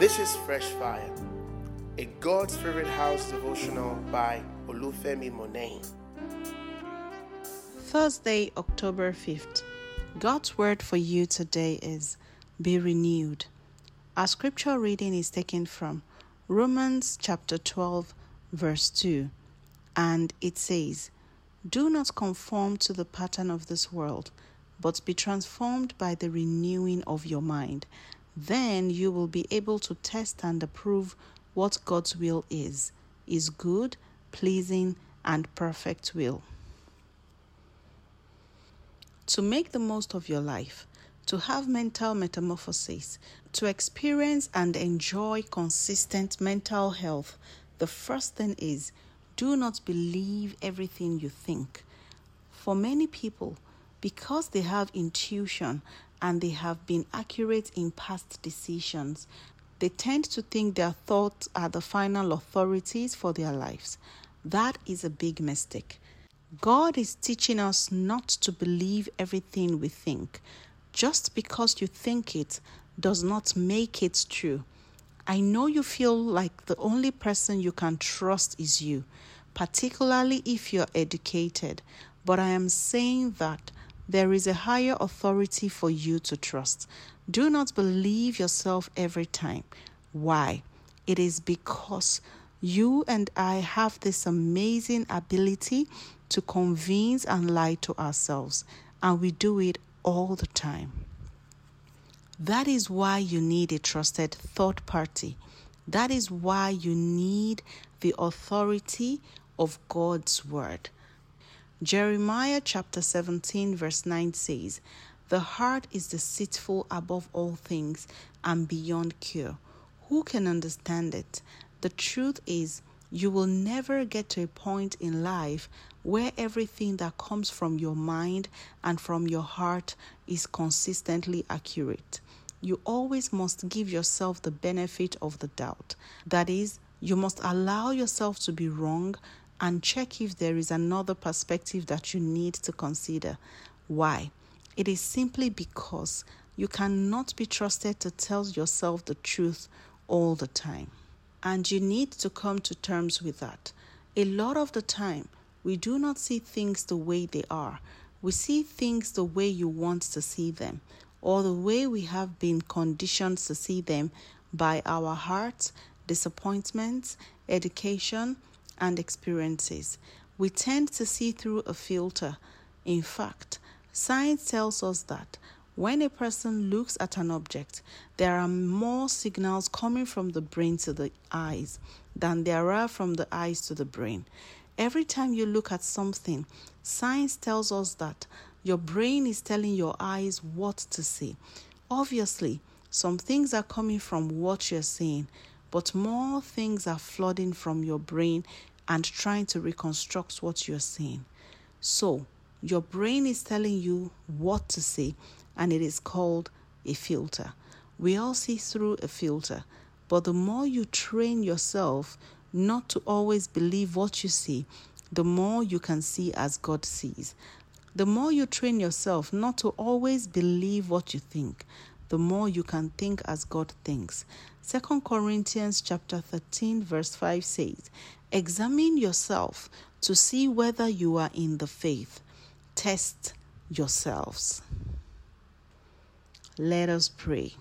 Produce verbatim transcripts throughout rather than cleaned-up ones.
This is Fresh Fire, a God Spirit House devotional by Olufemi Monet. Thursday, October fifth. God's word for you today is, be renewed. Our scripture reading is taken from Romans chapter twelve, verse two, and it says, do not conform to the pattern of this world, but be transformed by the renewing of your mind. Then you will be able to test and approve what God's will is, is good, pleasing, and perfect will. To make the most of your life, to have mental metamorphosis, to experience and enjoy consistent mental health, the first thing is, do not believe everything you think. For many people, because they have intuition and they have been accurate in past decisions, they tend to think their thoughts are the final authorities for their lives. That is a big mistake. God is teaching us not to believe everything we think. Just because you think it does not make it true. I know you feel like the only person you can trust is you, particularly if you're educated, but I am saying that there is a higher authority for you to trust. Do not believe yourself every time. Why? It is because you and I have this amazing ability to convince and lie to ourselves, and we do it all the time. That is why you need a trusted third party. That is why you need the authority of God's word. Jeremiah chapter seventeen verse nine says, the heart is deceitful above all things and beyond cure. Who can understand it? The truth is, you will never get to a point in life where everything that comes from your mind and from your heart is consistently accurate. You always must give yourself the benefit of the doubt. That is, you must allow yourself to be wrong and check if there is another perspective that you need to consider. Why? It is simply because you cannot be trusted to tell yourself the truth all the time. And you need to come to terms with that. A lot of the time, we do not see things the way they are. We see things the way you want to see them, or the way we have been conditioned to see them by our hearts, disappointments, education, and experiences. We tend to see through a filter. In fact, science tells us that when a person looks at an object, there are more signals coming from the brain to the eyes than there are from the eyes to the brain. Every time you look at something, science tells us that your brain is telling your eyes what to see. Obviously, some things are coming from what you're seeing, but more things are flooding from your brain and trying to reconstruct what you're seeing. So, your brain is telling you what to see, and it is called a filter. We all see through a filter, but the more you train yourself not to always believe what you see, the more you can see as God sees. The more you train yourself not to always believe what you think, the more you can think as God thinks. Second Corinthians chapter thirteen verse five says, examine yourself to see whether you are in the faith. Test yourselves. Let us pray.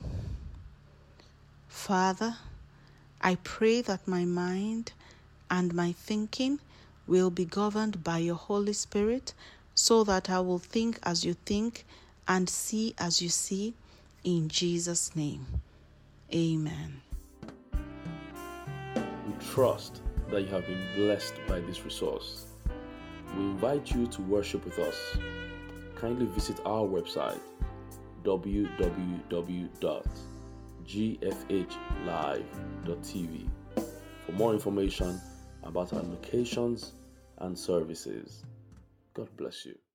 Father, I pray that my mind and my thinking will be governed by your Holy Spirit, so that I will think as you think and see as you see. In Jesus' name, amen. We trust that you have been blessed by this resource. We invite you to worship with us. Kindly visit our website, w w w dot g f h live dot t v, for more information about our locations and services. God bless you.